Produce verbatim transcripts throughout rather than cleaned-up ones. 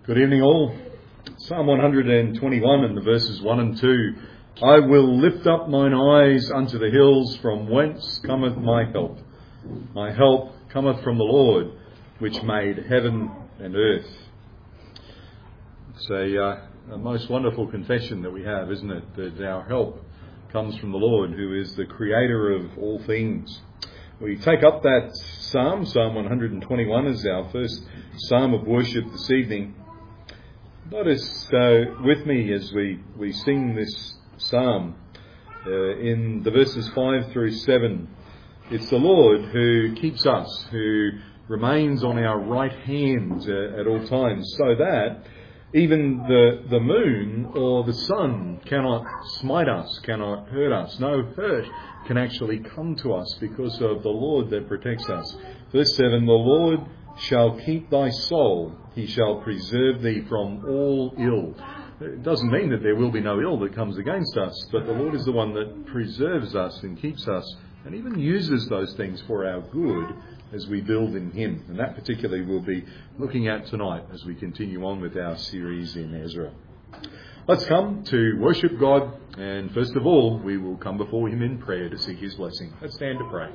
Good evening all. Psalm one hundred twenty-one and the verses one and two. I will lift up mine eyes unto the hills, from whence cometh my help. My help cometh from the Lord, which made heaven and earth. It's a, uh, a most wonderful confession that we have, isn't it? That our help comes from the Lord, who is the creator of all things. We take up that psalm, Psalm one hundred twenty-one, as our first psalm of worship this evening. Notice uh, with me as we, we sing this psalm uh, in the verses five through seven. It's the Lord who keeps us, who remains on our right hand uh, at all times, so that even the, the moon or the sun cannot smite us, cannot hurt us. No hurt can actually come to us because of the Lord that protects us. Verse seven, the Lord shall keep thy soul, he shall preserve thee from all ill. It doesn't mean that there will be no ill that comes against us, but the Lord is the one that preserves us and keeps us and even uses those things for our good as we build in him. And that particularly we'll be looking at tonight as we continue on with our series in Ezra. Let's come to worship God, and first of all we will come before him in prayer to seek his blessing. Let's stand to pray.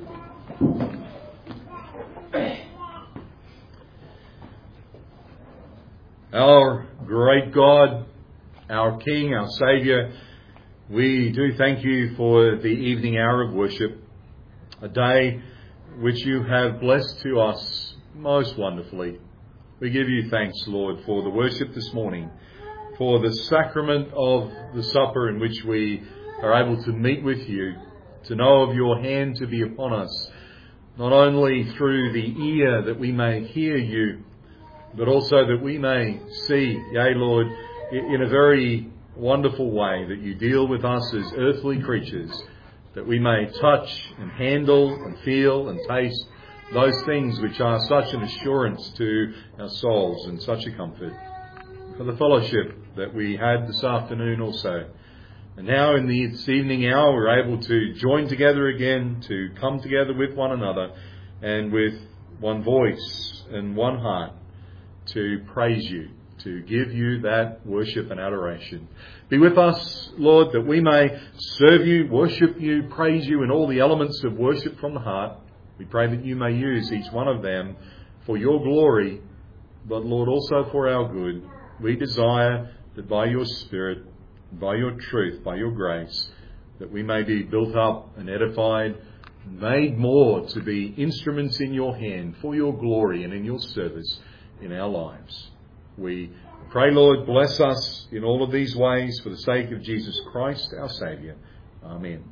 Our great God, our King, our Saviour, we do thank you for the evening hour of worship, a day which you have blessed to us most wonderfully. We give you thanks, Lord, for the worship this morning, for the sacrament of the supper in which we are able to meet with you, to know of your hand to be upon us, not only through the ear that we may hear you, but also that we may see, yea, Lord, in a very wonderful way that you deal with us as earthly creatures, that we may touch and handle and feel and taste those things which are such an assurance to our souls and such a comfort. For the fellowship that we had this afternoon also. And now in this evening hour we're able to join together again, to come together with one another and with one voice and one heart to praise you, to give you that worship and adoration. Be with us, Lord, that we may serve you, worship you, praise you in all the elements of worship from the heart. We pray that you may use each one of them for your glory, but Lord, also for our good. We desire that by your Spirit, by your truth, by your grace, that we may be built up and edified, made more to be instruments in your hand for your glory and in your service in our lives. We pray, Lord, bless us in all of these ways for the sake of Jesus Christ, our Saviour. Amen.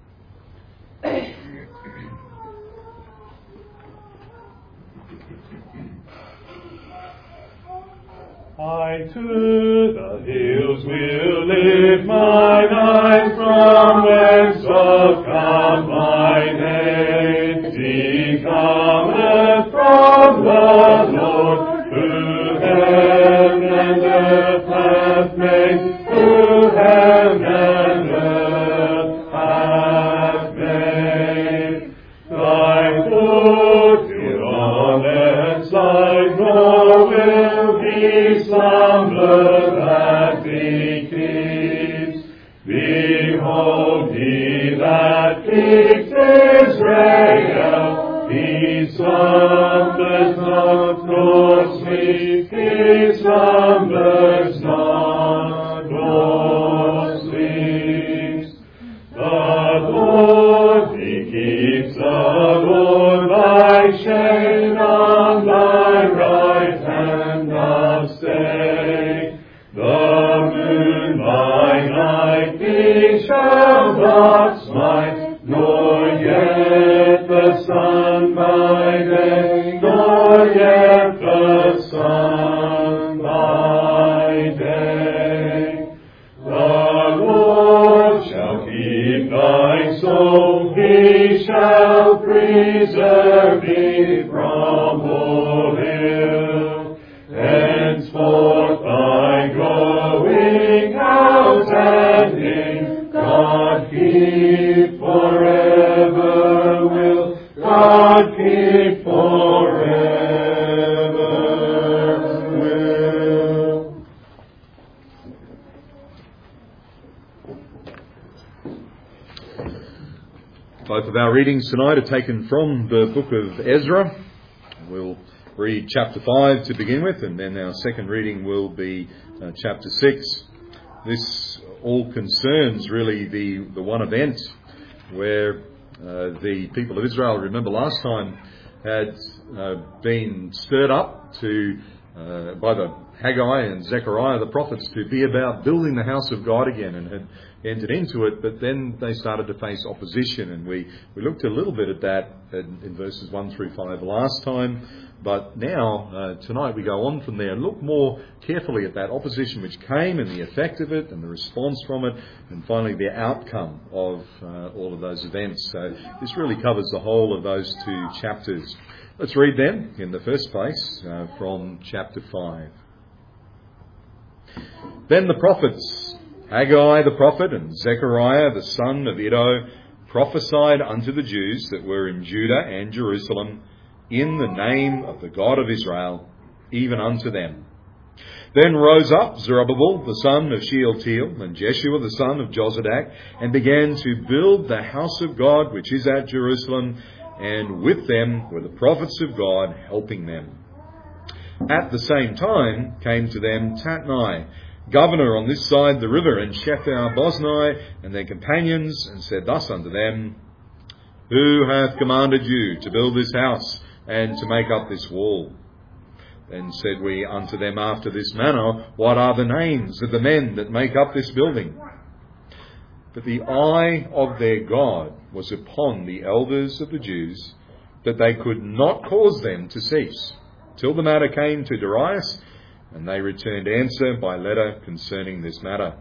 I to the hills will lift mine eyes, from whence doth come mine aid. He cometh from the Lord, who heaven and earth hath made, who heaven and earth hath made. Thy foot is on that side, nor will he slumber that he keeps. Behold, he that keeps Israel, he slumbers not nor sleeps, he slumbers not nor sleeps. The Lord, he keeps the Lord thy shade on thy right hand doth stay. The moon by night thee shall not smite, nor yet the sun by day, nor yet the sun by day. The Lord shall keep thy soul, he shall preserve thee from all ill. Henceforth thy going out and in, God keep forever will, God keep forever will. Both of our readings tonight are taken from the book of Ezra. We'll read chapter five to begin with, and then our second reading will be uh, chapter six. This all concerns really the, the one event where uh, the people of Israel, remember last time, had uh, been stirred up to uh, by the Haggai and Zechariah, the prophets, to be about building the house of God again, and had entered into it, but then they started to face opposition, and we, we looked a little bit at that in, in verses one through five last time, but now, uh, tonight we go on from there and look more carefully at that opposition which came and the effect of it and the response from it, and finally the outcome of uh, all of those events. So this really covers the whole of those two chapters. Let's read them in the first place uh, from chapter five. Then the prophets, Haggai the prophet and Zechariah the son of Iddo, prophesied unto the Jews that were in Judah and Jerusalem in the name of the God of Israel, even unto them. Then rose up Zerubbabel the son of Shealtiel and Jeshua the son of Jozadak, and began to build the house of God which is at Jerusalem, and with them were the prophets of God helping them. At the same time came to them Tatnai, governor on this side the river, and Shethar-boznai and their companions, and said thus unto them, Who hath commanded you to build this house, and to make up this wall? Then said we unto them after this manner, What are the names of the men that make up this building? But the eye of their God was upon the elders of the Jews, that they could not cause them to cease, till the matter came to Darius, and they returned answer by letter concerning this matter.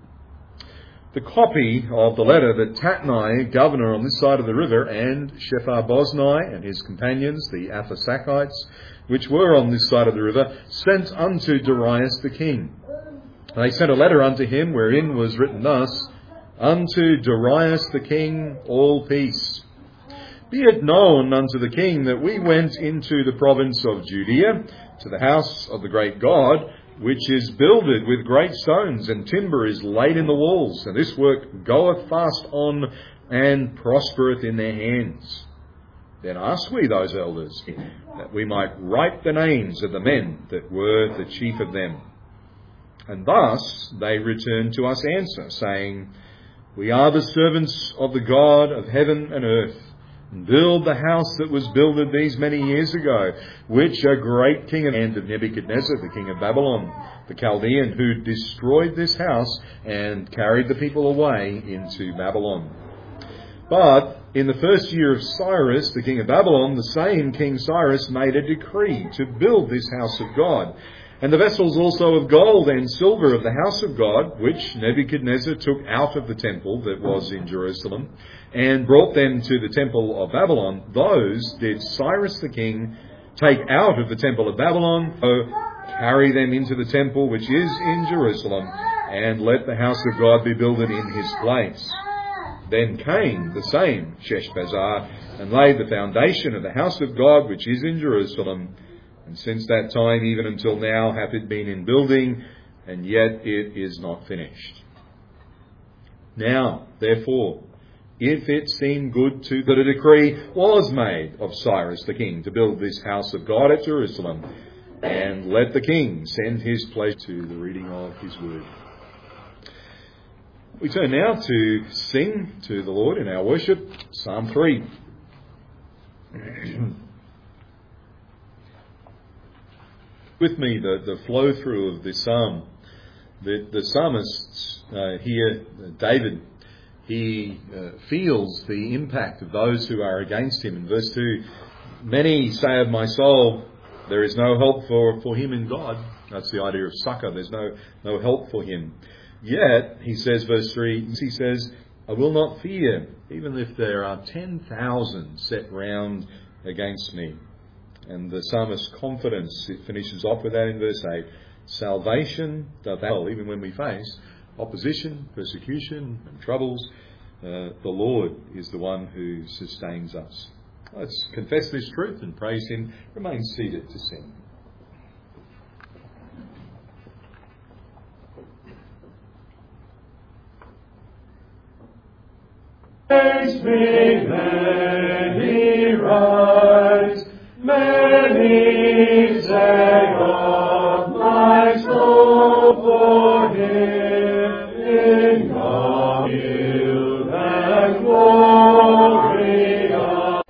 The copy of the letter that Tatnai, governor on this side of the river, and Shethar-boznai and his companions, the Aphasakites, which were on this side of the river, sent unto Darius the king. They sent a letter unto him, wherein was written thus, Unto Darius the king, all peace. Be it known unto the king that we went into the province of Judea, to the house of the great God, which is builded with great stones, and timber is laid in the walls, and this work goeth fast on, and prospereth in their hands. Then asked we those elders, that we might write the names of the men that were the chief of them. And thus they returned to us answer, saying, We are the servants of the God of heaven and earth, and build the house that was builded these many years ago, which a great king of the hand of Nebuchadnezzar, the king of Babylon, the Chaldean, who destroyed this house and carried the people away into Babylon. But in the first year of Cyrus, the king of Babylon, the same King Cyrus made a decree to build this house of God, and the vessels also of gold and silver of the house of God, which Nebuchadnezzar took out of the temple that was in Jerusalem, and brought them to the temple of Babylon, those did Cyrus the king take out of the temple of Babylon, so carry them into the temple which is in Jerusalem, and let the house of God be builded in his place. Then came the same Sheshbazzar, and laid the foundation of the house of God which is in Jerusalem, and since that time even until now hath it been in building, and yet it is not finished. Now, therefore, if it seemed good to that a decree was made of Cyrus the king to build this house of God at Jerusalem, and let the king send his pleasure to the reading of his word. We turn now to sing to the Lord in our worship, Psalm three. With me, the, the flow through of this psalm. The, the psalmist uh, here, uh, David, he uh, feels the impact of those who are against him. In verse two, many say of my soul, there is no help for, for him in God. That's the idea of succour. There's no, no help for him. Yet, he says, verse three, he says, I will not fear, even if there are ten thousand set round against me. And the psalmist's confidence, it finishes off with that in verse eight. Salvation doth thou, even when we face opposition, persecution and troubles, uh, the Lord is the one who sustains us. Let's confess this truth and praise him. Remain seated to sing. Praise me, many rise, many say of my soul for him in God healed and glorious.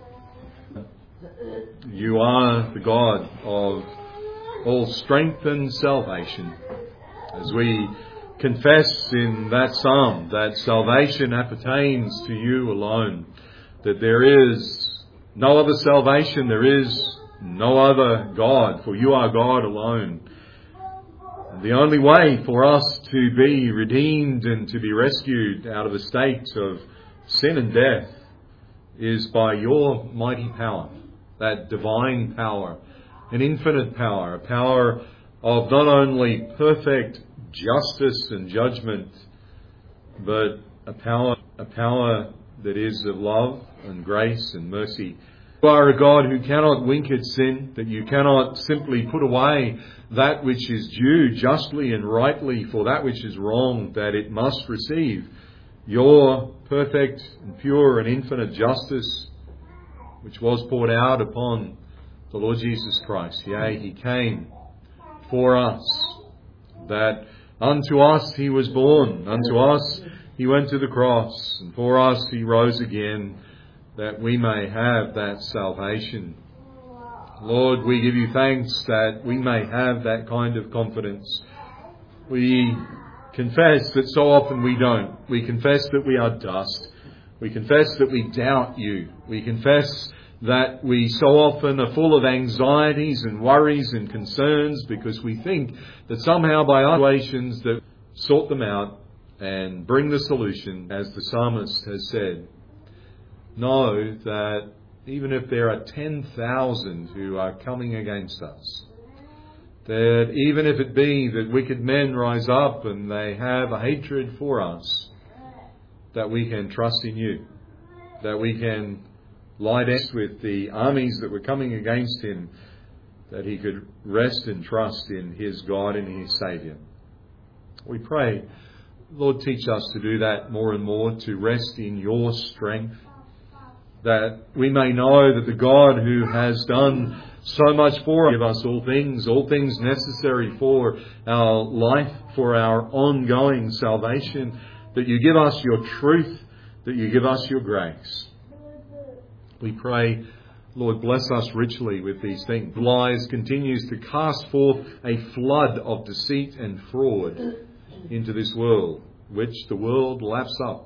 You are the God of all strength and salvation. As we confess in that psalm that salvation appertains to you alone, that there is no other salvation, there is no other God, for you are God alone. And the only way for us to be redeemed and to be rescued out of a state of sin and death is by your mighty power, that divine power, an infinite power, a power of not only perfect justice and judgment, but a power, a power that is of love and grace and mercy. You are a God who cannot wink at sin, that you cannot simply put away that which is due justly and rightly for that which is wrong, that it must receive your perfect and pure and infinite justice, which was poured out upon the Lord Jesus Christ. Yea, he came for us, that unto us he was born, unto us he went to the cross, and for us he rose again, that we may have that salvation. Lord, we give you thanks that we may have that kind of confidence. We confess that so often we don't. We confess that we are dust. We confess that we doubt you. We confess that we so often are full of anxieties and worries and concerns because we think that somehow by our situations that sort them out and bring the solution, as the psalmist has said. Know that even if there are ten thousand who are coming against us, that even if it be that wicked men rise up and they have a hatred for us, that we can trust in you, that we can lie down with the armies that were coming against him, that he could rest and trust in his God and his Saviour. We pray, Lord, teach us to do that more and more, to rest in your strength, that we may know that the God who has done so much for us, give us all things, all things necessary for our life, for our ongoing salvation, that you give us your truth, that you give us your grace. We pray, Lord, bless us richly with these things. Lies continues to cast forth a flood of deceit and fraud into this world, which the world laps up.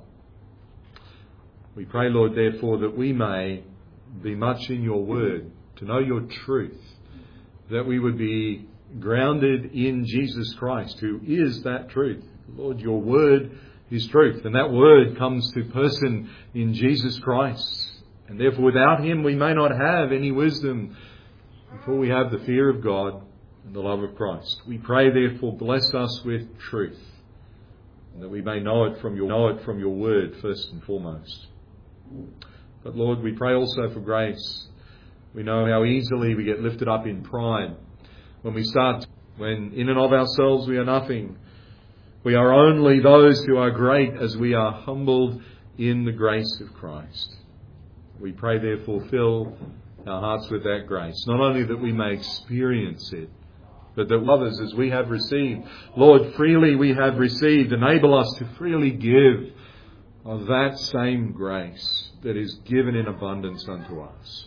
We pray, Lord, therefore, that we may be much in your word, to know your truth, that we would be grounded in Jesus Christ, who is that truth. Lord, your word is truth, and that word comes to person in Jesus Christ. And therefore, without him, we may not have any wisdom before we have the fear of God and the love of Christ. We pray, therefore, bless us with truth, and that we may know it from your know it from your word first and foremost. But Lord, we pray also for grace. We know how easily we get lifted up in pride when we start, when in and of ourselves we are nothing. We are only those who are great as we are humbled in the grace of Christ. We pray, therefore, fill our hearts with that grace, not only that we may experience it, but that others, as we have received, Lord, freely we have received, enable us to freely give of that same grace that is given in abundance unto us.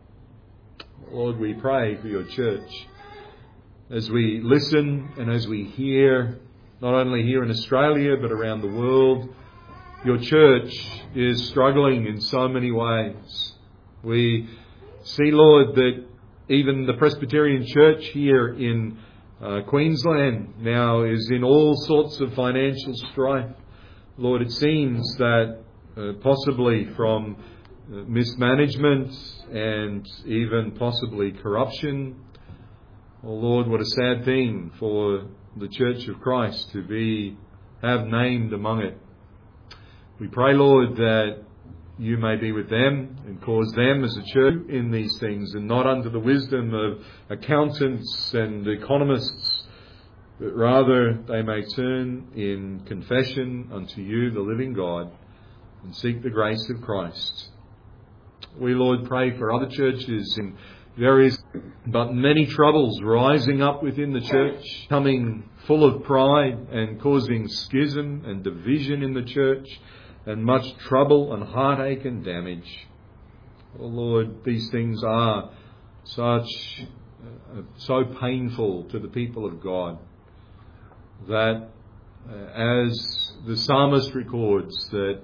Lord, we pray for your church as we listen and as we hear, not only here in Australia but around the world. Your church is struggling in so many ways. We see, Lord, that even the Presbyterian Church here in uh, Queensland now is in all sorts of financial strife. Lord, it seems that uh, possibly from uh, mismanagement and even possibly corruption. Oh Lord, what a sad thing for the Church of Christ to be have named among it. We pray, Lord, that you may be with them and cause them as a church in these things, and not under the wisdom of accountants and economists, but rather they may turn in confession unto you, the living God, and seek the grace of Christ. We, Lord, pray for other churches in various but many troubles rising up within the church, coming full of pride and causing schism and division in the church, and much trouble and heartache and damage. Oh Lord, these things are such uh, so painful to the people of God that, uh, as the psalmist records, that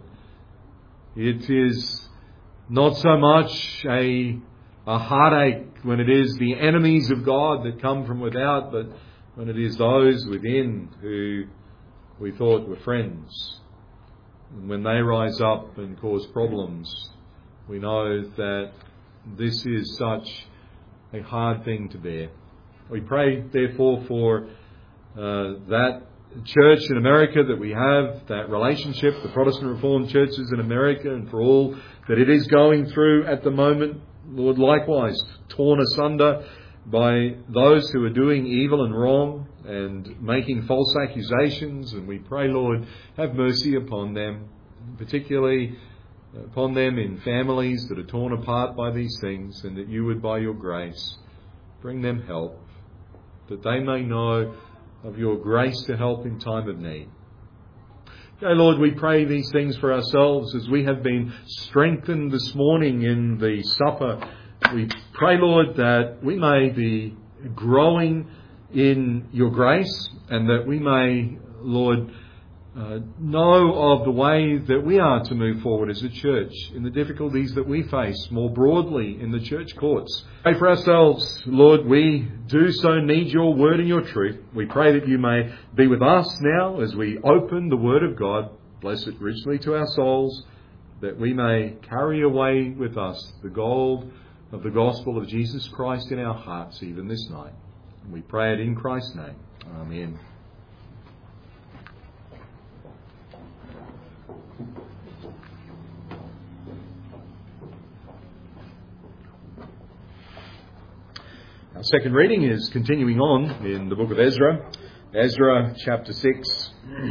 it is not so much a a heartache when it is the enemies of God that come from without, but when it is those within who we thought were friends. And when they rise up and cause problems, we know that this is such a hard thing to bear. We pray, therefore, for uh, that church in America that we have, that relationship, the Protestant Reformed churches in America, and for all that it is going through at the moment. Lord, likewise, torn asunder by those who are doing evil and wrong and making false accusations. And we pray, Lord, have mercy upon them, particularly upon them in families that are torn apart by these things, and that you would, by your grace, bring them help, that they may know of your grace to help in time of need. Okay, Lord, we pray these things for ourselves as we have been strengthened this morning in the supper. We pray, Lord, that we may be growing in your grace, and that we may, Lord, uh, know of the way that we are to move forward as a church in the difficulties that we face more broadly in the church courts. Pray for ourselves, Lord, we do so need your word and your truth. We pray that you may be with us now as we open the word of God. Bless it richly to our souls, that we may carry away with us the gold of the gospel of Jesus Christ in our hearts even this night. And we pray it in Christ's name. Amen. Our second reading is continuing on in the book of Ezra. Ezra chapter six.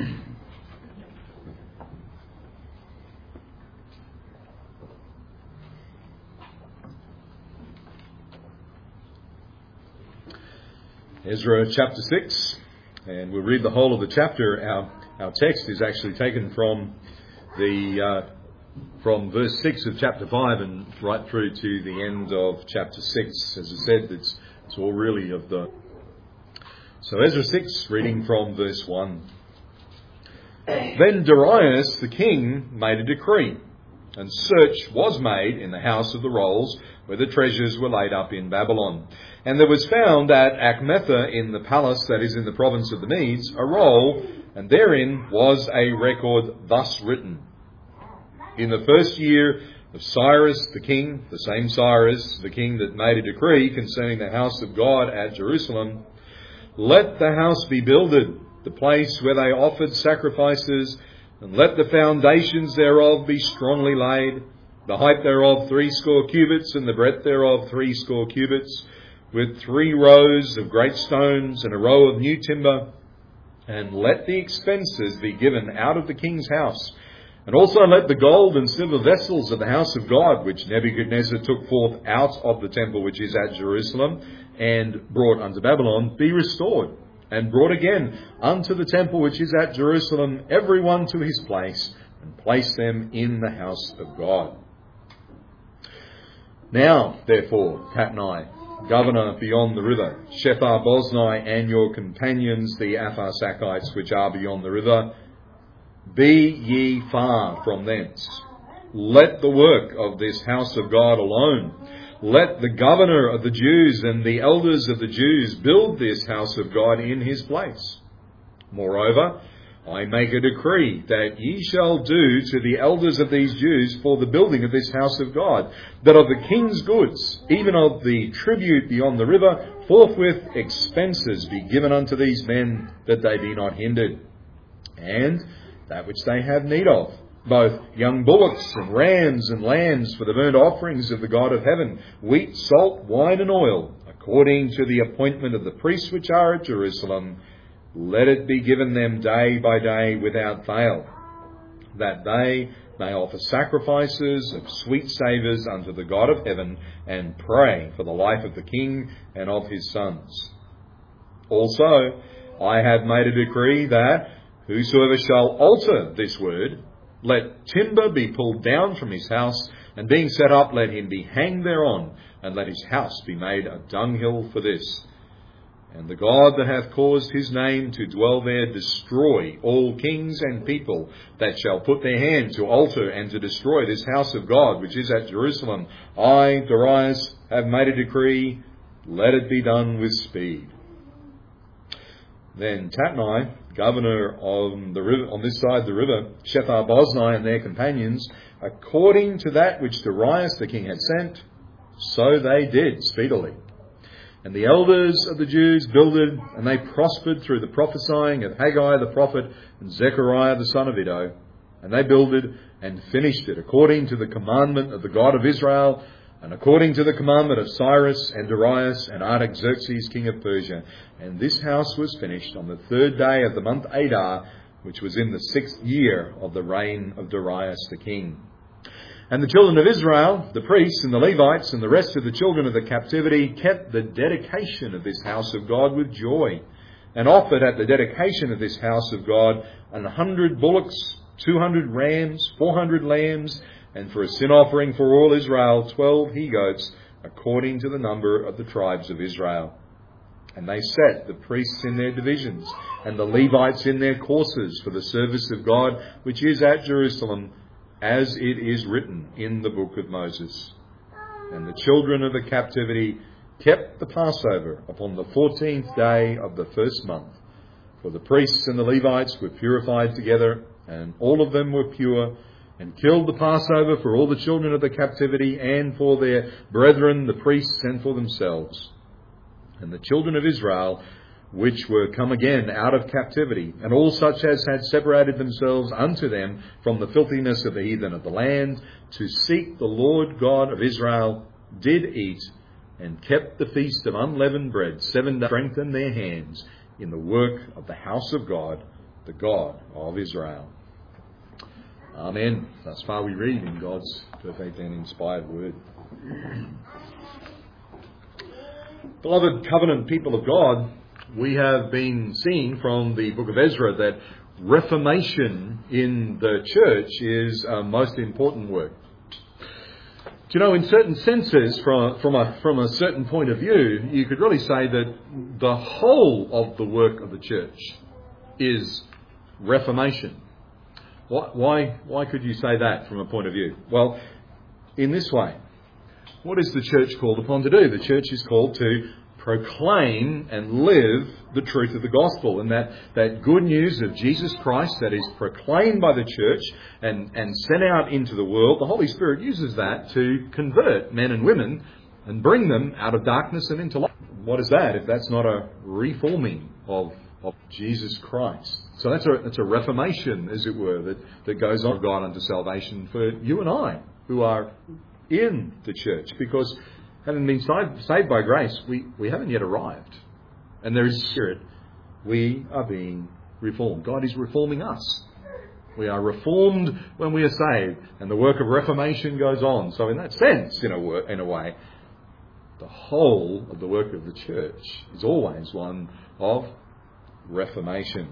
Ezra chapter six, and we'll read the whole of the chapter. Our our text is actually taken from the uh, from verse six of chapter five and right through to the end of chapter six. As I said, it's it's all really of the... So Ezra six, reading from verse one. Then Darius the king made a decree, and search was made in the house of the rolls, where the treasures were laid up in Babylon. And there was found at Achmetha in the palace that is in the province of the Medes a roll, and therein was a record thus written. In the first year of Cyrus the king, the same Cyrus, the king that made a decree concerning the house of God at Jerusalem, let the house be builded, the place where they offered sacrifices, and let the foundations thereof be strongly laid, the height thereof threescore cubits, and the breadth thereof threescore cubits, with three rows of great stones and a row of new timber. And let the expenses be given out of the king's house. And also let the gold and silver vessels of the house of God, which Nebuchadnezzar took forth out of the temple which is at Jerusalem, and brought unto Babylon, be restored, and brought again unto the temple which is at Jerusalem, every one to his place, and place them in the house of God. Now, therefore, Tatnai, governor beyond the river, Shethar-boznai, and your companions, the Apharsachites, which are beyond the river, be ye far from thence. Let the work of this house of God alone. Let the governor of the Jews and the elders of the Jews build this house of God in his place. Moreover, I make a decree that ye shall do to the elders of these Jews for the building of this house of God, that of the king's goods, even of the tribute beyond the river, forthwith expenses be given unto these men, that they be not hindered. And that which they have need of, both young bullocks and rams and lambs for the burnt offerings of the God of heaven, wheat, salt, wine and oil, according to the appointment of the priests which are at Jerusalem, let it be given them day by day without fail. that they may offer sacrifices of sweet savours unto the God of heaven, and pray for the life of the king and of his sons. Also, I have made a decree that whosoever shall alter this word, let timber be pulled down from his house, and being set up, let him be hanged thereon, and let his house be made a dunghill for this. And the God that hath caused his name to dwell there destroy all kings and people that shall put their hand to alter and to destroy this house of God, which is at Jerusalem. I, Darius, have made a decree, let it be done with speed. Then Tatnai, governor on the river, on this side of the river, Shethar-boznai and their companions, according to that which Darius the king had sent, so they did speedily. And the elders of the Jews builded, and they prospered through the prophesying of Haggai the prophet and Zechariah the son of Iddo. And they builded and finished it according to the commandment of the God of Israel, and according to the commandment of Cyrus and Darius and Artaxerxes king of Persia. And this house was finished on the third day of the month Adar, which was in the sixth year of the reign of Darius the king. And the children of Israel, the priests and the Levites and the rest of the children of the captivity, kept the dedication of this house of God with joy, and offered at the dedication of this house of God an hundred bullocks, two hundred rams, four hundred lambs, and for a sin offering for all Israel, twelve he-goats, according to the number of the tribes of Israel. And they set the priests in their divisions, and the Levites in their courses for the service of God, which is at Jerusalem, as it is written in the book of Moses. And the children of the captivity kept the Passover upon the fourteenth day of the first month. For the priests and the Levites were purified together, and all of them were pure, and killed the Passover for all the children of the captivity, and for their brethren, the priests, and for themselves. And the children of Israel, which were come again out of captivity, and all such as had separated themselves unto them from the filthiness of the heathen of the land, to seek the Lord God of Israel, did eat, and kept the feast of unleavened bread, seven days, strengthened their hands in the work of the house of God, the God of Israel. Amen. Thus far we read in God's perfect and inspired word. Beloved covenant people of God, we have been seeing from the book of Ezra that reformation in the church is a most important work. Do you know, in certain senses, from, from, a, from a certain point of view, you could really say that the whole of the work of the church is reformation. Why, why, why could you say that from a point of view? Well, in this way, what is the church called upon to do? The church is called to proclaim and live the truth of the gospel, and that, that good news of Jesus Christ that is proclaimed by the church and, and sent out into the world. The Holy Spirit uses that to convert men and women and bring them out of darkness and into light. What is that if that's not a reforming of, of Jesus Christ? So that's a, that's a reformation, as it were, that, that goes on of God unto salvation for you and I who are in the church, because having been saved by grace, we, we haven't yet arrived. And there is Spirit. We are being reformed. God is reforming us. We are reformed when we are saved. And the work of reformation goes on. So in that sense, in a, wor- in a way, the whole of the work of the church is always one of reformation.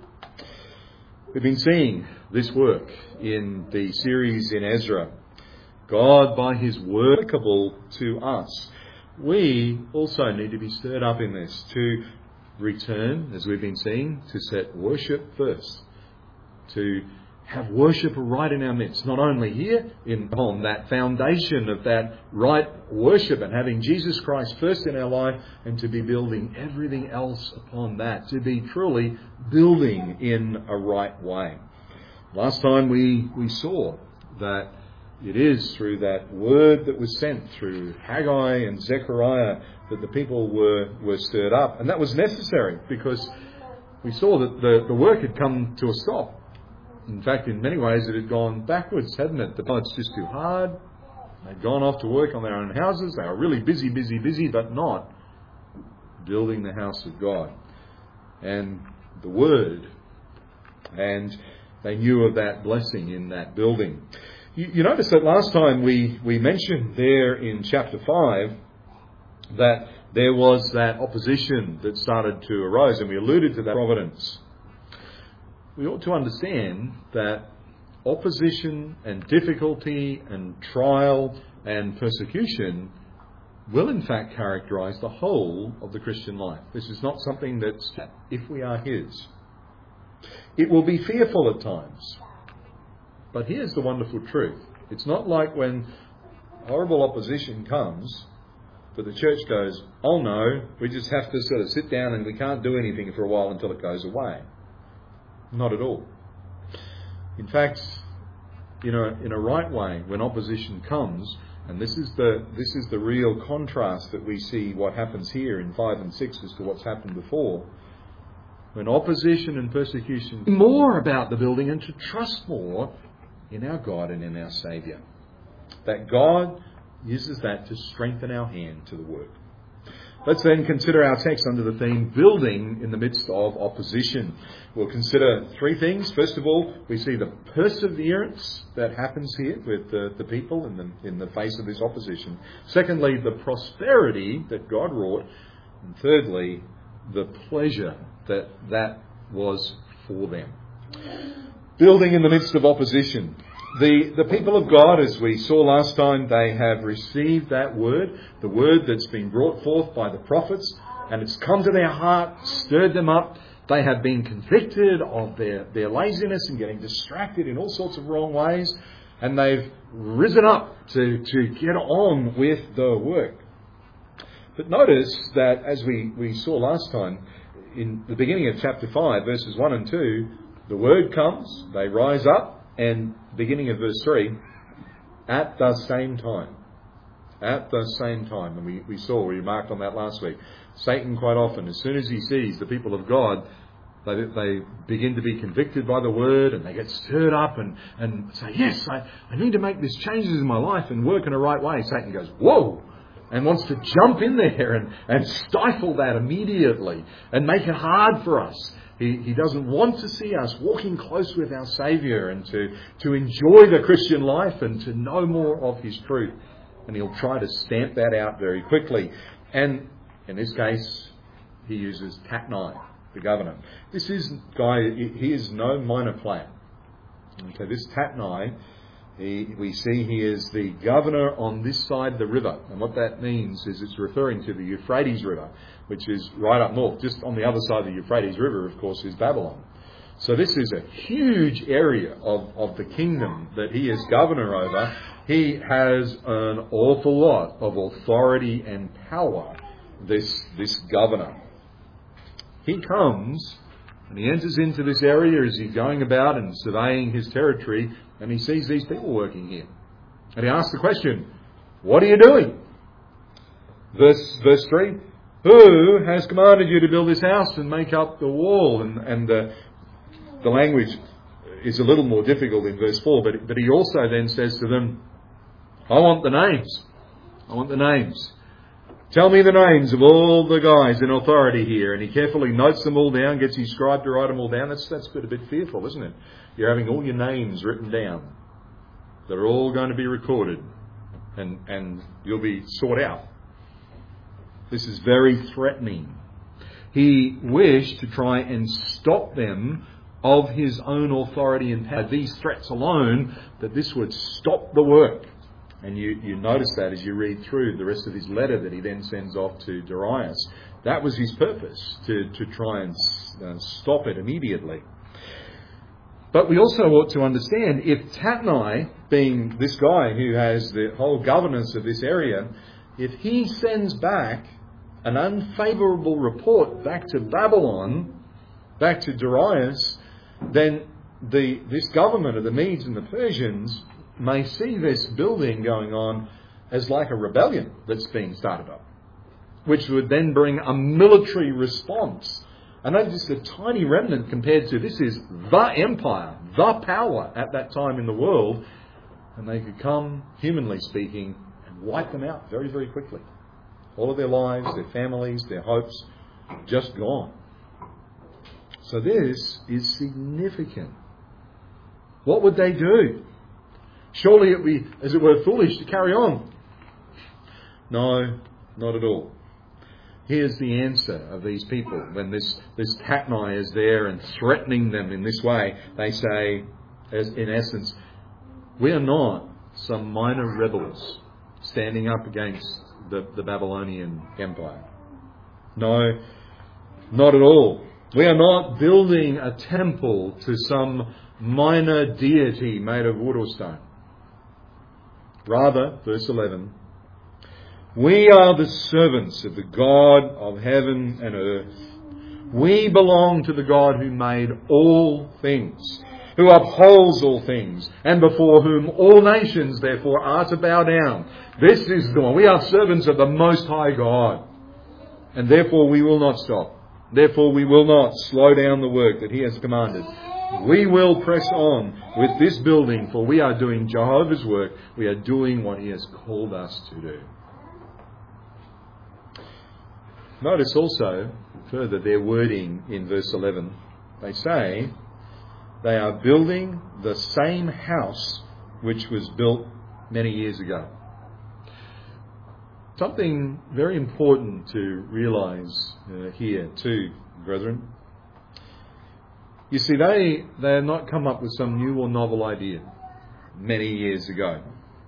We've been seeing this work in the series in Ezra. God, by his word, applicable to us. We also need to be stirred up in this, to return, as we've been seeing, to set worship first, to have worship right in our midst, not only here, in on that foundation of that right worship and having Jesus Christ first in our life, and to be building everything else upon that, to be truly building in a right way. Last time we, we saw that it is through that word that was sent through Haggai and Zechariah that the people were, were stirred up. And that was necessary because we saw that the, the work had come to a stop. In fact, in many ways it had gone backwards, hadn't it? The it's just too hard. They'd gone off to work on their own houses. They were really busy, busy, busy, but not building the house of God. And the word and They knew of that blessing in that building. You, you notice that last time we, we mentioned there in chapter five that there was that opposition that started to arise, and we alluded to that providence. We ought to understand that opposition and difficulty and trial and persecution will in fact characterise the whole of the Christian life. This is not something that's, if we are His. It will be fearful at times. But here's the wonderful truth. It's not like when horrible opposition comes that the church goes, oh no, we just have to sort of sit down and we can't do anything for a while until it goes away. Not at all. In fact, you know, in a right way, when opposition comes, and this is the this is the real contrast that we see what happens here in five and six as to what's happened before. When opposition and persecution, more about the building and to trust more in our God and in our Saviour. That God uses that to strengthen our hand to the work. Let's then consider our text under the theme, building in the midst of opposition. We'll consider three things. First of all, we see the perseverance that happens here with the, the people in the, in the face of this opposition. Secondly, the prosperity that God wrought. And thirdly, the pleasure that that was for them. Building in the midst of opposition. The, the people of God, as we saw last time, they have received that word, the word that's been brought forth by the prophets, and it's come to their heart, stirred them up. They have been convicted of their, their laziness and getting distracted in all sorts of wrong ways, and they've risen up to, to get on with the work. But notice that, as we, we saw last time, in the beginning of chapter five, verses one and two, the word comes, they rise up, and beginning of verse three, at the same time. At the same time. And we, we saw, we remarked on that last week. Satan quite often, as soon as he sees the people of God, they, they begin to be convicted by the word and they get stirred up and, and say, yes, I, I need to make these changes in my life and work in a right way. Satan goes, whoa! And wants to jump in there and, and stifle that immediately and make it hard for us. He, he doesn't want to see us walking close with our Saviour and to, to enjoy the Christian life and to know more of His truth. And he'll try to stamp that out very quickly. And in this case, he uses Tatnai, the governor. This is guy, he is no minor player. Okay, this Tatnai, he, we see he is the governor on this side of the river. And what that means is it's referring to the Euphrates River, which is right up north. Just on the other side of the Euphrates River, of course, is Babylon. So this is a huge area of, of the kingdom that he is governor over. He has an awful lot of authority and power, this, this governor. He comes and he enters into this area as he's going about and surveying his territory, and he sees these people working here. And he asks the question, what are you doing? Verse, verse three, who has commanded you to build this house and make up the wall? And, and the, the language is a little more difficult in verse four, but, but he also then says to them, I want the names. I want the names. Tell me the names of all the guys in authority here. And he carefully notes them all down, gets his scribe to write them all down. That's, that's a bit, a bit fearful, isn't it? You're having all your names written down. They're all going to be recorded. And, and you'll be sought out. This is very threatening. He wished to try and stop them of his own authority and power. These threats alone, that this would stop the work. And you, you notice that as you read through the rest of his letter that he then sends off to Darius. That was his purpose, to, to try and uh, stop it immediately. But we also ought to understand, if Tatnai, being this guy who has the whole governance of this area, if he sends back an unfavourable report back to Babylon, back to Darius, then the this government of the Medes and the Persians may see this building going on as like a rebellion that's being started up, which would then bring a military response. And that's just a tiny remnant compared to this is the empire, the power at that time in the world, and they could come, humanly speaking, and wipe them out very, very quickly. All of their lives, their families, their hopes, just gone. So this is significant. what would they do? Surely it would be, as it were, foolish to carry on. No, not at all. Here's the answer of these people. When this, this Tatnai is there and threatening them in this way, they say, as in essence, we are not some minor rebels standing up against the, the Babylonian Empire. No, not at all. We are not building a temple to some minor deity made of wood or stone. Rather, verse eleven, we are the servants of the God of heaven and earth. We belong to the God who made all things, who upholds all things, and before whom all nations therefore are to bow down. This is the one. We are servants of the Most High God. And therefore we will not stop. Therefore we will not slow down the work that He has commanded. We will press on with this building, for we are doing Jehovah's work. We are doing what He has called us to do. Notice also, further, their wording in verse eleven. They say they are building the same house which was built many years ago. Something very important to realise uh, here too, brethren. You see, they, they have not come up with some new or novel idea many years ago.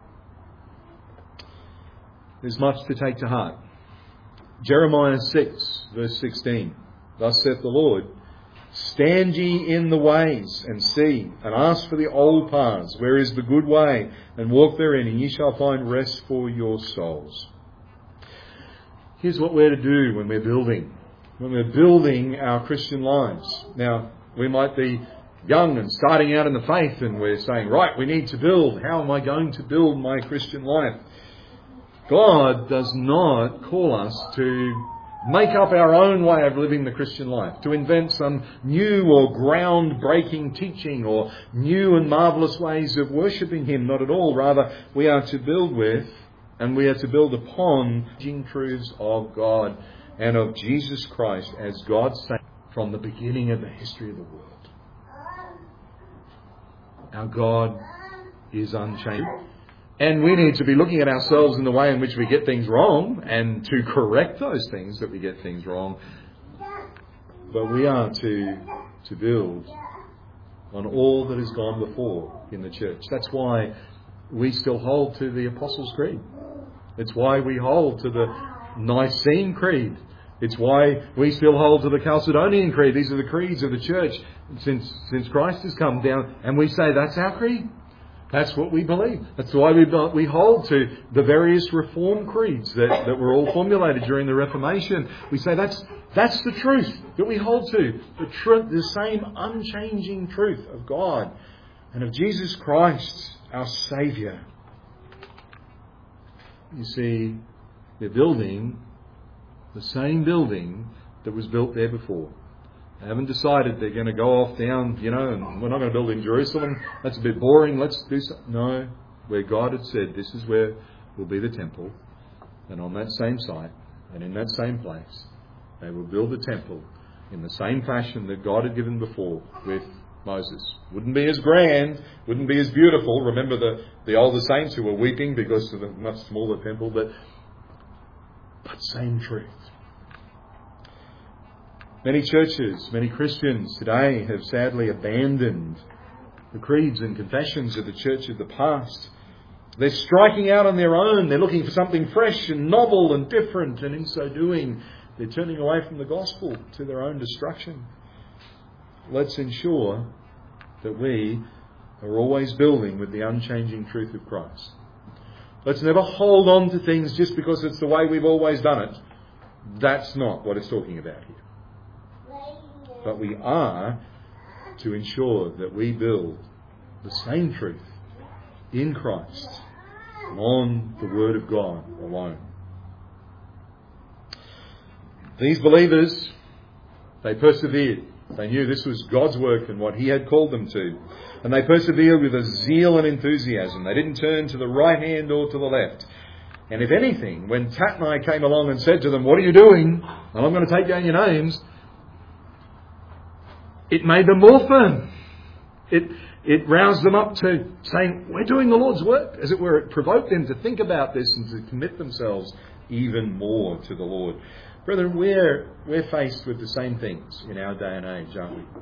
There's much to take to heart. Jeremiah six, verse sixteen. Thus saith the Lord, stand ye in the ways, and see, and ask for the old paths, where is the good way, and walk therein, and ye shall find rest for your souls. Here's what we're to do when we're building. When we're building our Christian lives. Now, we might be young and starting out in the faith, and we're saying, right, we need to build. How am I going to build my Christian life? God does not call us to make up our own way of living the Christian life, to invent some new or groundbreaking teaching or new and marvellous ways of worshipping Him. Not at all. Rather, we are to build with and we are to build upon the truths of God and of Jesus Christ as God's Son from the beginning of the history of the world. Our God is unchanging. And we need to be looking at ourselves in the way in which we get things wrong and to correct those things that we get things wrong. But we are to, to build on all that has gone before in the church. That's why we still hold to the Apostles' Creed. It's why we hold to the Nicene Creed. It's why we still hold to the Chalcedonian Creed. These are the creeds of the church since, since Christ has come down. And we say that's our creed. That's what we believe. That's why we we hold to the various Reformed creeds that, that were all formulated during the Reformation. We say that's that's the truth that we hold to. The truth, the same unchanging truth of God and of Jesus Christ, our Saviour. You see, they're building the same building that was built there before. They haven't decided they're going to go off down, you know, and we're not going to build in Jerusalem. That's a bit boring. Let's do something. No, where God had said this is where will be the temple. And on that same site and in that same place, they will build the temple in the same fashion that God had given before with Moses. Wouldn't be as grand, wouldn't be as beautiful. Remember the, the older saints who were weeping because of the much smaller temple, but, but same truth. Many churches, many Christians today have sadly abandoned the creeds and confessions of the church of the past. They're striking out on their own. They're looking for something fresh and novel and different. And in so doing, they're turning away from the gospel to their own destruction. Let's ensure that we are always building with the unchanging truth of Christ. Let's never hold on to things just because it's the way we've always done it. That's not what it's talking about here. But we are to ensure that we build the same truth in Christ on the Word of God alone. These believers, they persevered. They knew this was God's work and what He had called them to. And they persevered with a zeal and enthusiasm. They didn't turn to the right hand or to the left. And if anything, when Tatnai came along and said to them, what are you doing? And I'm going to take down your names. It made them more firm. It, it roused them up to saying, we're doing the Lord's work. As it were, it provoked them to think about this and to commit themselves even more to the Lord. Brethren, we're, we're faced with the same things in our day and age, aren't we?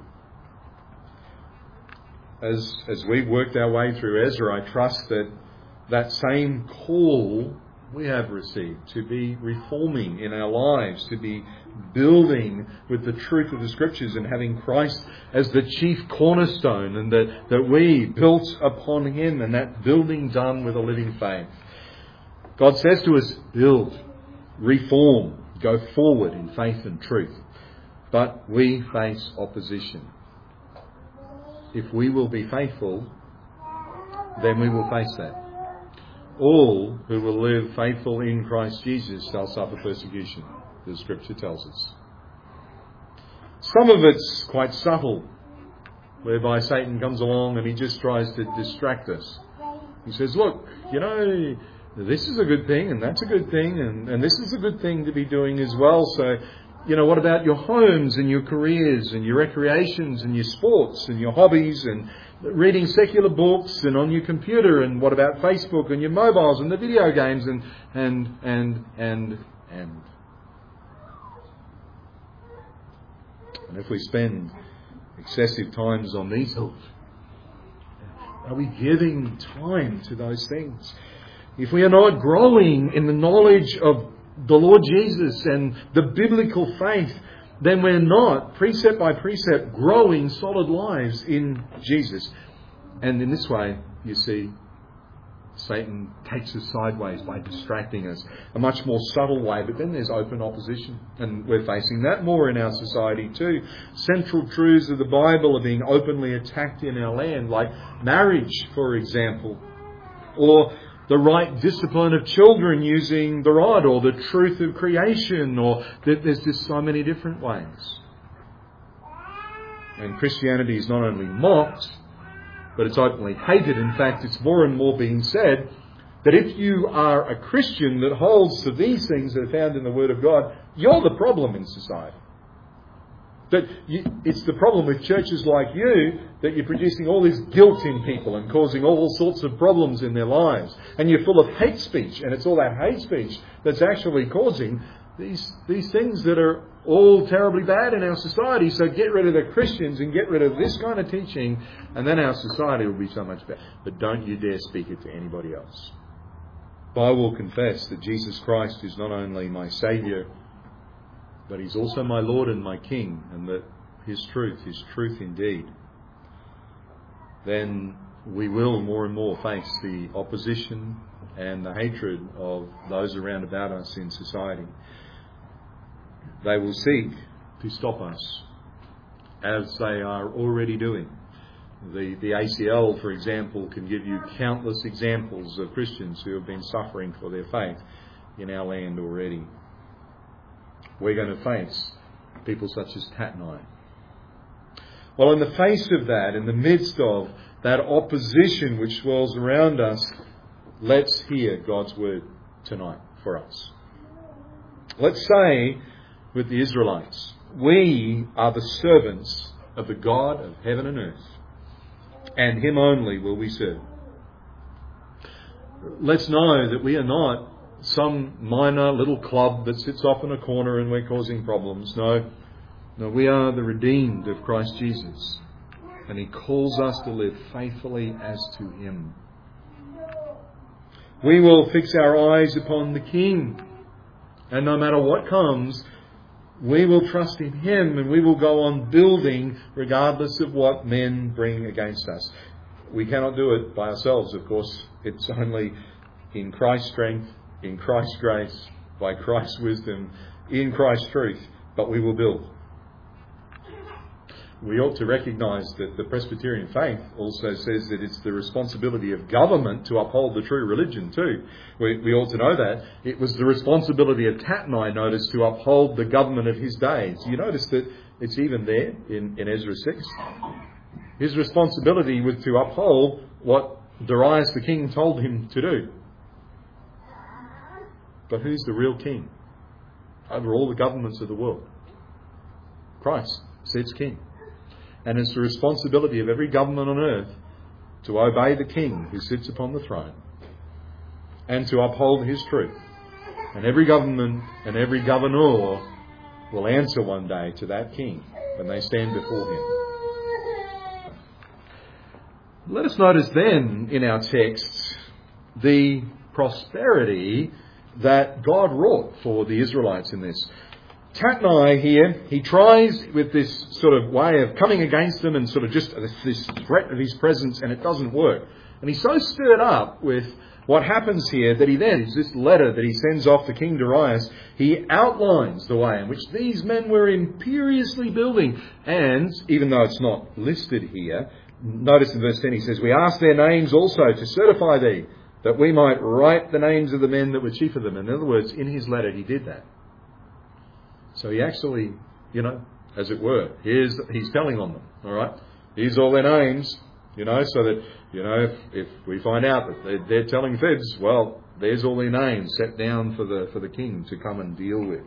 As, as we've worked our way through Ezra, I trust that that same call we have received to be reforming in our lives, to be building with the truth of the Scriptures and having Christ as the chief cornerstone, and that, that we built upon Him, and that building done with a living faith. God says to us, build, reform, go forward in faith and truth. But we face opposition. If we will be faithful, then we will face that. All who will live faithful in Christ Jesus shall suffer persecution, the Scripture tells us. Some of it's quite subtle, whereby Satan comes along and he just tries to distract us. He says, look, you know, this is a good thing and that's a good thing and, and this is a good thing to be doing as well. So, you know, what about your homes and your careers and your recreations and your sports and your hobbies and reading secular books and on your computer, and what about Facebook and your mobiles and the video games and and and and and and if we spend excessive times on these hills, are we giving time to those things? If we are not growing in the knowledge of the Lord Jesus and the biblical faith, then we're not, precept by precept, growing solid lives in Jesus. And in this way, you see, Satan takes us sideways by distracting us. A much more subtle way, but then there's open opposition. And we're facing that more in our society too. Central truths of the Bible are being openly attacked in our land, like marriage, for example. Or the right discipline of children using the rod, or the truth of creation, or that there's just so many different ways. And Christianity is not only mocked, but it's openly hated. In fact, it's more and more being said that if you are a Christian that holds to these things that are found in the Word of God, you're the problem in society. That you, it's the problem with churches like you, that you're producing all this guilt in people and causing all sorts of problems in their lives. And you're full of hate speech, and it's all that hate speech that's actually causing these, these things that are all terribly bad in our society. So get rid of the Christians and get rid of this kind of teaching, and then our society will be so much better. But don't you dare speak it to anybody else. I will confess that Jesus Christ is not only my Saviour, but He's also my Lord and my King, and that His truth is truth indeed. Then we will more and more face the opposition and the hatred of those around about us in society. They will seek to stop us, as they are already doing. The, the A C L, for example, can give you countless examples of Christians who have been suffering for their faith in our land already. We're going to face people such as Tatnai. Well, in the face of that, in the midst of that opposition which swirls around us, let's hear God's word tonight for us. Let's say with the Israelites, we are the servants of the God of heaven and earth, and Him only will we serve. Let's know that we are not some minor little club that sits off in a corner and we're causing problems. No, no, we are the redeemed of Christ Jesus, and He calls us to live faithfully as to Him. We will fix our eyes upon the King, and no matter what comes, we will trust in Him, and we will go on building regardless of what men bring against us. We cannot do it by ourselves, of course. It's only in Christ's strength, in Christ's grace, by Christ's wisdom, in Christ's truth, but we will build. We ought to recognise that the Presbyterian faith also says that it's the responsibility of government to uphold the true religion too. We, we ought to know that. It was the responsibility of Tatnai, notice, to uphold the government of his days. You notice that it's even there in, in Ezra six. His responsibility was to uphold what Darius the king told him to do. But who's the real king over all the governments of the world? Christ sits king. And it's the responsibility of every government on earth to obey the king who sits upon the throne and to uphold his truth. And every government and every governor will answer one day to that king when they stand before him. Let us notice then in our texts the prosperity that God wrought for the Israelites in this. Tatnai here, he tries with this sort of way of coming against them and sort of just this threat of his presence, and it doesn't work. And he's so stirred up with what happens here that he then, this letter that he sends off to King Darius, he outlines the way in which these men were imperiously building. And even though it's not listed here, notice in verse ten he says, "We ask their names also to certify thee, that we might write the names of the men that were chief of them." In other words, in his letter he did that. So he actually, you know, as it were, here's, he's telling on them, all right? Here's all their names, you know, so that, you know, if, if we find out that they're, they're telling fibs, well, there's all their names set down for the for the king to come and deal with.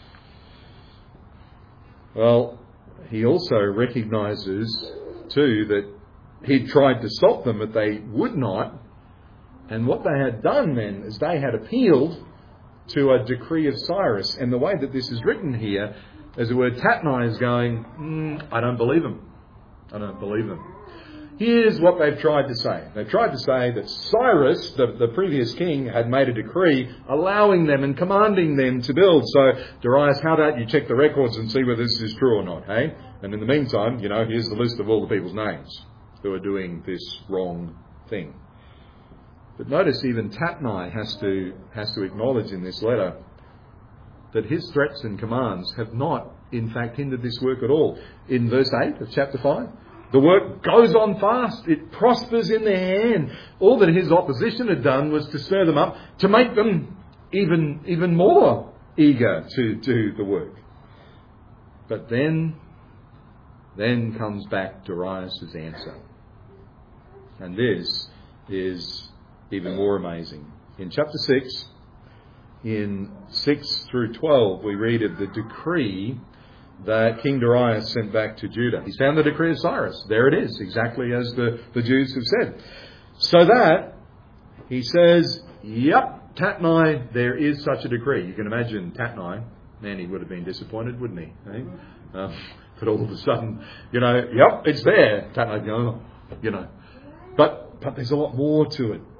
Well, he also recognises, too, that he'd tried to stop them, but they would not. And what they had done then is they had appealed to a decree of Cyrus. And the way that this is written here, as the word Tatnai is going, mm, I don't believe him. I don't believe him. Here's what they've tried to say. They've tried to say that Cyrus, the, the previous king, had made a decree allowing them and commanding them to build. So, Darius, how about you check the records and see whether this is true or not, hey? And in the meantime, you know, here's the list of all the people's names who are doing this wrong thing. But notice even Tatnai has to has to acknowledge in this letter that his threats and commands have not, in fact, hindered this work at all. In verse eight of chapter five, the work goes on fast. It prospers in their hand. All that his opposition had done was to stir them up, to make them even, even more eager to do the work. But then, then comes back Darius' answer. And this is even more amazing. In chapter six, in six through twelve, we read of the decree that King Darius sent back to Judah. He's found the decree of Cyrus. There it is, exactly as the, the Jews have said. So that, he says, yep, Tatnai, there is such a decree. You can imagine Tatnai, man, he would have been disappointed, wouldn't he? Eh? Um, but all of a sudden, you know, yep, it's there. Tatnai going, oh, you know. But, but there's a lot more to it.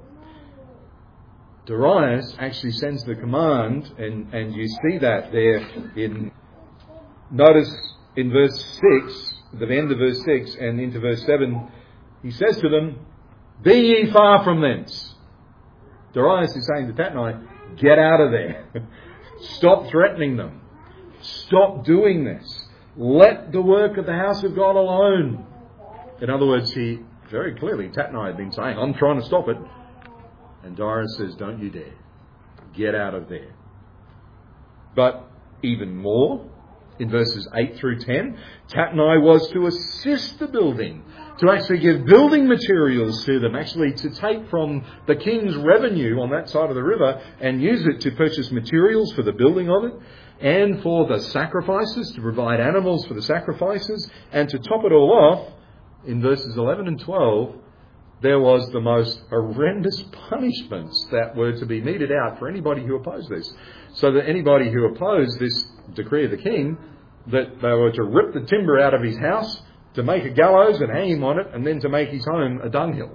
Darius actually sends the command, and, and you see that there in, notice in verse six, the end of verse six and into verse seven, he says to them, "Be ye far from thence." Darius is saying to Tatnai, get out of there. Stop threatening them. Stop doing this. Let the work of the house of God alone. In other words, he very clearly, Tatnai had been saying, I'm trying to stop it. And Darius says, don't you dare. Get out of there. But even more, in verses eight through ten, Tatnai was to assist the building, to actually give building materials to them, actually to take from the king's revenue on that side of the river and use it to purchase materials for the building of it and for the sacrifices, to provide animals for the sacrifices. And to top it all off, in verses eleven and twelve, there was the most horrendous punishments that were to be meted out for anybody who opposed this. So that anybody who opposed this decree of the king, that they were to rip the timber out of his house, to make a gallows and hang him on it, and then to make his home a dunghill.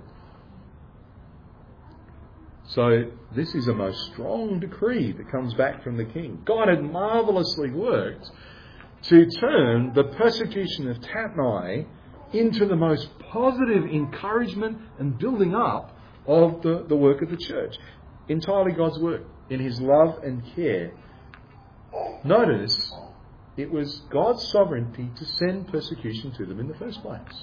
So this is a most strong decree that comes back from the king. God had marvellously worked to turn the persecution of Tatnai into the most positive encouragement and building up of the, the work of the church. Entirely God's work in his love and care. Notice, it was God's sovereignty to send persecution to them in the first place.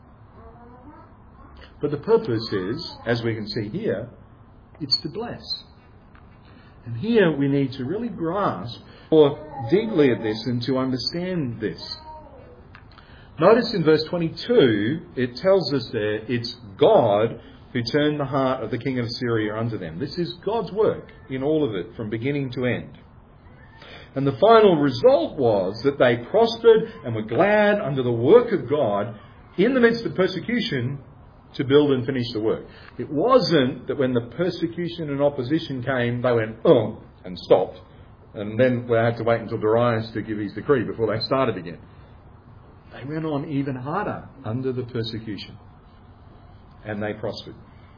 But the purpose is, as we can see here, it's to bless. And here we need to really grasp more deeply at this and to understand this. Notice in verse twenty-two, it tells us there, it's God who turned the heart of the king of Assyria unto them. This is God's work in all of it, from beginning to end. And the final result was that they prospered and were glad under the work of God, in the midst of persecution to build and finish the work. It wasn't that when the persecution and opposition came, they went, oh, and stopped. And then we had to wait until Darius to give his decree before they started again. They went on even harder under the persecution. And they prospered.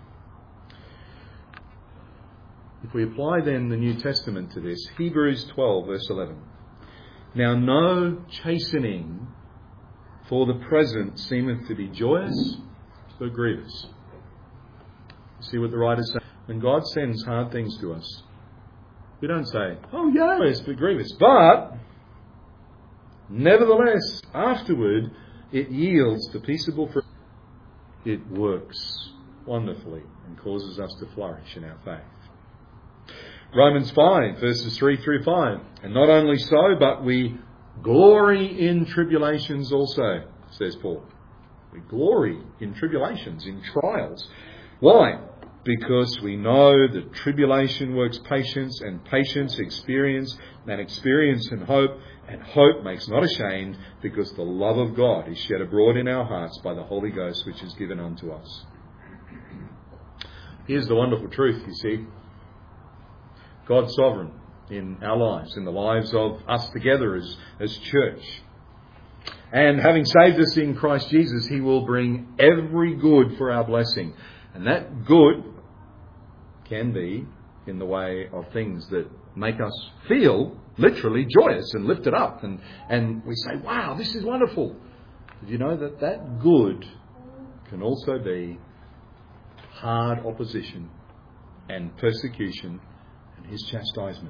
If we apply then the New Testament to this, Hebrews twelve verse eleven. Now no chastening for the present seemeth to be joyous, but grievous. See what the writer's saying? When God sends hard things to us, we don't say, oh yes, but grievous. But, nevertheless, afterward, it yields the peaceable fruit. It works wonderfully and causes us to flourish in our faith. Romans five, verses three through five. And not only so, but we glory in tribulations also, says Paul. We glory in tribulations, in trials. Why? Because we know that tribulation works patience, and patience experience, and experience and hope, and hope makes not ashamed, because the love of God is shed abroad in our hearts by the Holy Ghost which is given unto us. Here's the wonderful truth, you see. God's sovereign in our lives, in the lives of us together as, as church. And having saved us in Christ Jesus, He will bring every good for our blessing. And that good can be in the way of things that make us feel literally joyous and lifted up. And, and we say, wow, this is wonderful. Did you know that that good can also be hard opposition and persecution and His chastisement?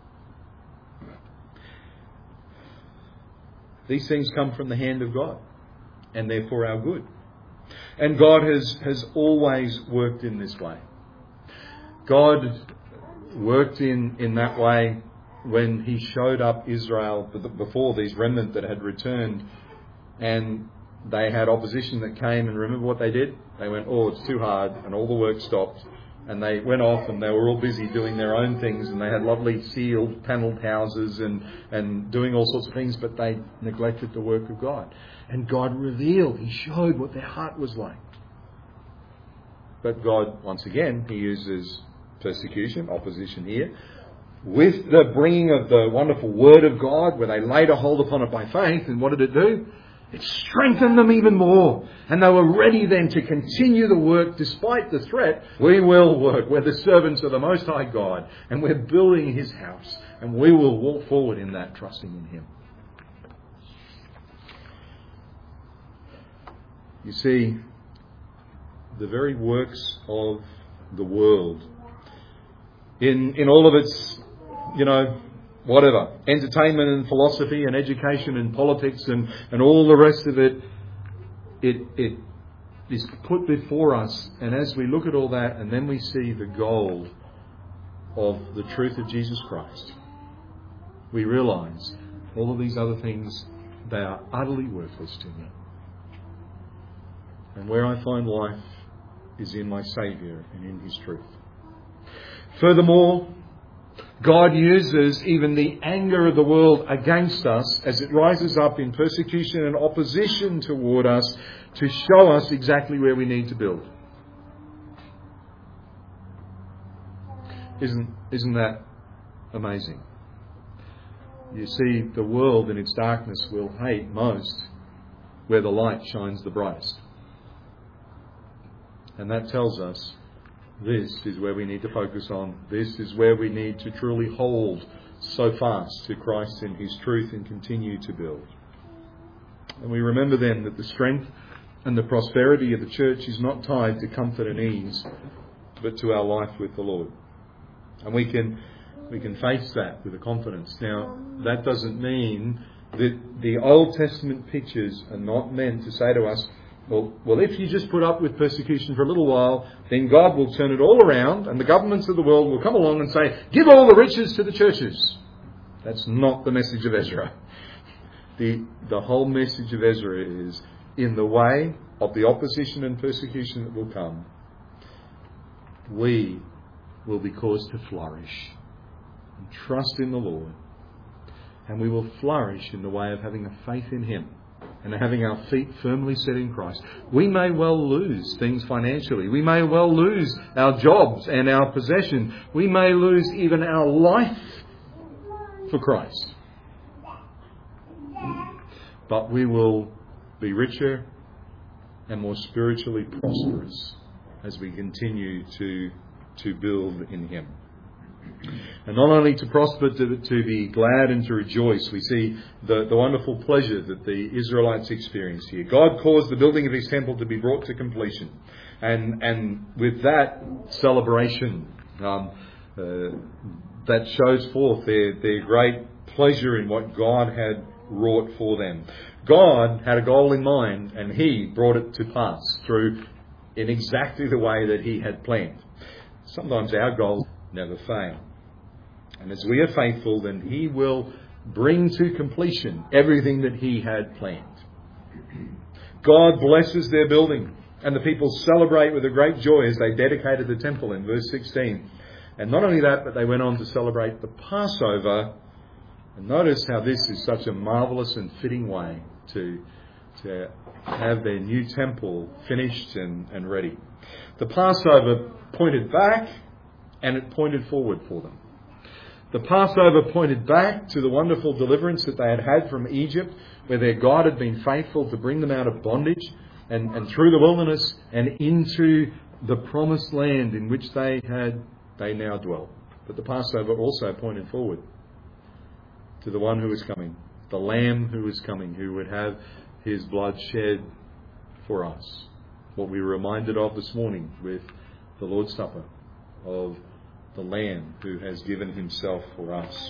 These things come from the hand of God, and they're for our good. And God has, has always worked in this way. God worked in, in that way when He showed up Israel before these remnant that had returned, and they had opposition that came, and remember what they did? They went, oh, it's too hard, and all the work stopped. And they went off and they were all busy doing their own things, and they had lovely sealed, panelled houses and, and doing all sorts of things, but they neglected the work of God. And God revealed, He showed what their heart was like. But God, once again, He uses persecution, opposition here, with the bringing of the wonderful Word of God, where they laid a hold upon it by faith. And what did it do? It strengthened them even more. And they were ready then to continue the work despite the threat. We will work. We're the servants of the Most High God. And we're building His house. And we will walk forward in that, trusting in Him. You see, the very works of the world, in, in all of its, you know, whatever, entertainment and philosophy and education and politics and, and all the rest of it, it, it is put before us. And as we look at all that, and then we see the gold of the truth of Jesus Christ, we realise all of these other things, they are utterly worthless to me. And where I find life is in my Saviour and in His truth. Furthermore, God uses even the anger of the world against us as it rises up in persecution and opposition toward us to show us exactly where we need to build. Isn't, isn't that amazing? You see, the world in its darkness will hate most where the light shines the brightest. And that tells us this is where we need to focus on. This is where we need to truly hold so fast to Christ and His truth and continue to build. And we remember then that the strength and the prosperity of the church is not tied to comfort and ease, but to our life with the Lord. And we can we can face that with a confidence. Now, that doesn't mean that the Old Testament pictures are not meant to say to us, Well, well, if you just put up with persecution for a little while, then God will turn it all around and the governments of the world will come along and say, give all the riches to the churches. That's not the message of Ezra. The, the whole message of Ezra is, in the way of the opposition and persecution that will come, we will be caused to flourish and trust in the Lord. And we will flourish in the way of having a faith in Him and having our feet firmly set in Christ. We may well lose things financially. We may well lose our jobs and our possession. We may lose even our life for Christ. But we will be richer and more spiritually prosperous as we continue to, to build in Him. And not only to prosper, to, to be glad and to rejoice. We see the, the wonderful pleasure that the Israelites experienced here. God caused the building of His temple to be brought to completion. And, and with that celebration, um, uh, that shows forth their, their great pleasure in what God had wrought for them. God had a goal in mind, and He brought it to pass through in exactly the way that He had planned. Sometimes our goals never fail. And as we are faithful, then He will bring to completion everything that He had planned. God blesses their building, and the people celebrate with a great joy as they dedicated the temple in verse sixteen. And not only that, but they went on to celebrate the Passover. And notice how this is such a marvellous and fitting way to, to have their new temple finished and, and ready. The Passover pointed back, and it pointed forward for them. The Passover pointed back to the wonderful deliverance that they had had from Egypt, where their God had been faithful to bring them out of bondage and, and through the wilderness and into the promised land in which they had they now dwelt. But the Passover also pointed forward to the one who was coming, the Lamb who was coming, who would have His blood shed for us. What we were reminded of this morning with the Lord's Supper, of the Lamb who has given Himself for us.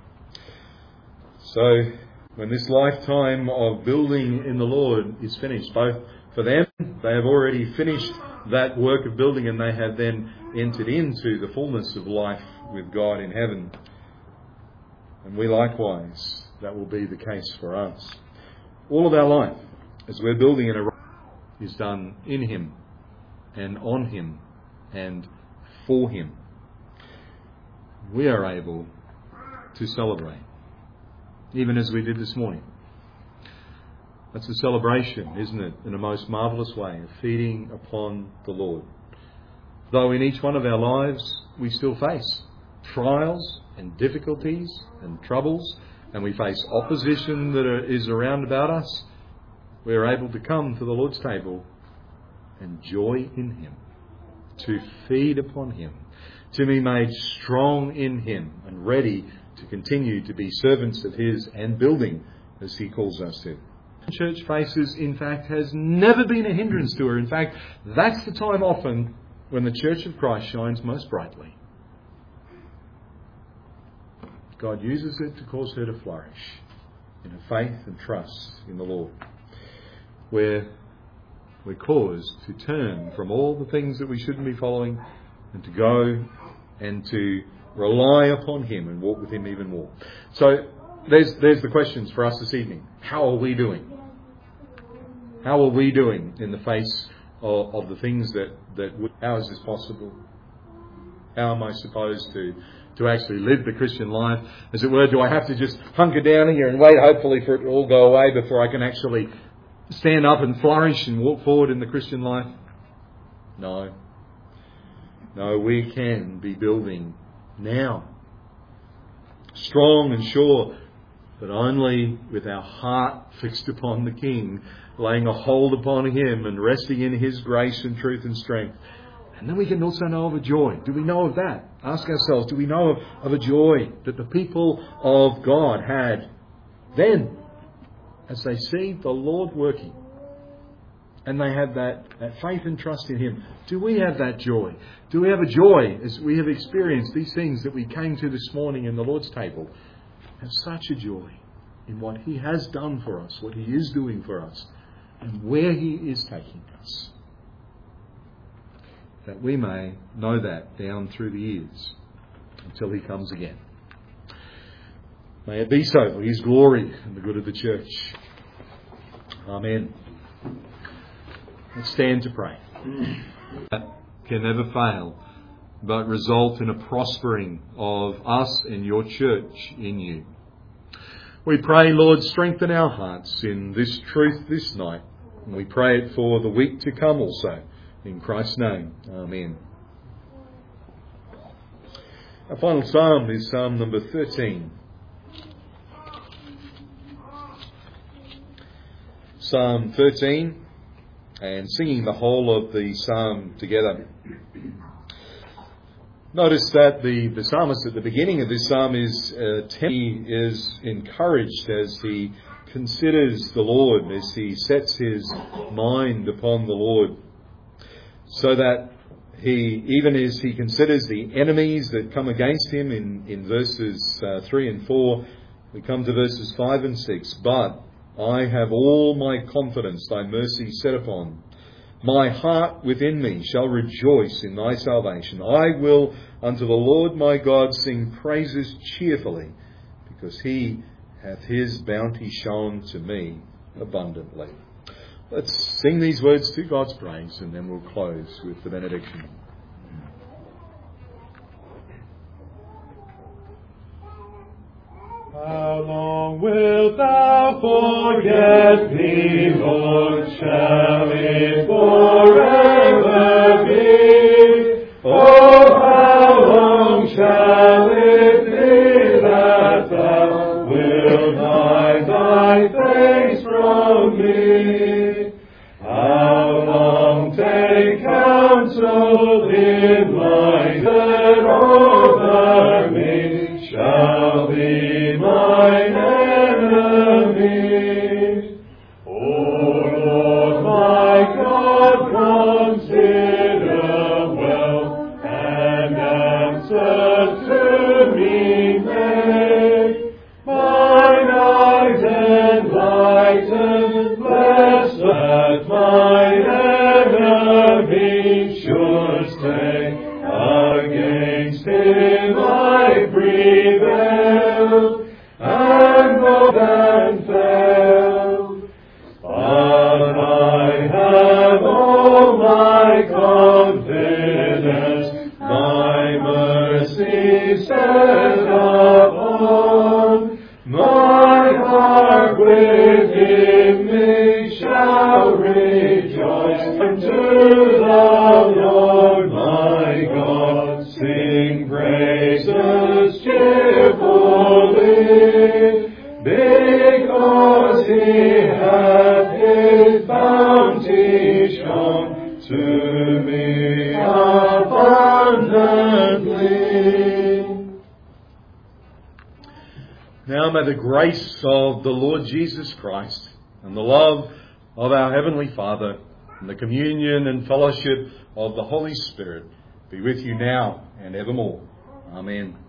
So, when this lifetime of building in the Lord is finished, both for them, they have already finished that work of building, and they have then entered into the fullness of life with God in heaven. And we likewise, that will be the case for us. All of our life, as we're building in a is done in Him and on Him and for Him. We are able to celebrate, even as we did this morning. That's a celebration, isn't it, in a most marvellous way, of feeding upon the Lord. Though in each one of our lives we still face trials and difficulties and troubles, and we face opposition that are, is around about us, we are able to come to the Lord's table and joy in Him, to feed upon Him, to be made strong in Him and ready to continue to be servants of His and building as He calls us to. Church faces, in fact, has never been a hindrance to her. In fact, that's the time often when the Church of Christ shines most brightly. God uses it to cause her to flourish in her faith and trust in the Lord, where we're caused to turn from all the things that we shouldn't be following and to go and to rely upon Him and walk with Him even more. So there's there's the questions for us this evening. How are we doing? How are we doing in the face of, of the things that, that we, how is this possible? How am I supposed to to actually live the Christian life? As it were, do I have to just hunker down here and wait hopefully for it to all go away before I can actually stand up and flourish and walk forward in the Christian life? No. No, we can be building now. Strong and sure, but only with our heart fixed upon the King, laying a hold upon Him and resting in His grace and truth and strength. And then we can also know of a joy. Do we know of that? Ask ourselves, do we know of, of a joy that the people of God had then as they see the Lord working? And they had that, that faith and trust in Him. Do we have that joy? Do we have a joy as we have experienced these things that we came to this morning in the Lord's table? Have such a joy in what He has done for us, what He is doing for us, and where He is taking us, that we may know that down through the years until He comes again. May it be so for His glory and the good of the church. Amen. Let's stand to pray. That can never fail, but result in a prospering of us and your church in you. We pray, Lord, strengthen our hearts in this truth this night. And we pray it for the week to come also. In Christ's name, amen. Our final psalm is Psalm number thirteen. Psalm thirteen, and singing the whole of the psalm together. Notice that the, the psalmist at the beginning of this psalm is, uh, he is encouraged as he considers the Lord, as he sets his mind upon the Lord, so that he, even as he considers the enemies that come against him in, in verses uh, three and four, we come to verses five and six. But I have all my confidence thy mercy set upon. My heart within me shall rejoice in thy salvation. I will unto the Lord my God sing praises cheerfully, because he hath his bounty shown to me abundantly. Let's sing these words to God's praise, and then we'll close with the benediction. How long wilt thou forget me, Lord? Shall it forever be? Oh, how long shall it be that thou wilt hide thy face from me? How long take counsel divided over me? Shall be mine enemies. O Lord my God, consider well, and answer to me make. Mine eyes enlightened, lest that mine enemies should stay. Against him I prevailed, and go and fail. But I have all my confidence, my mercy set upon. My heart within me shall rejoice unto the Lord my God. Sing praises cheerfully, because he hath his bounty shown to me abundantly. Now may the grace of the Lord Jesus Christ and the love of our Heavenly Father and the communion and fellowship of the Holy Spirit be with you now and evermore. Amen.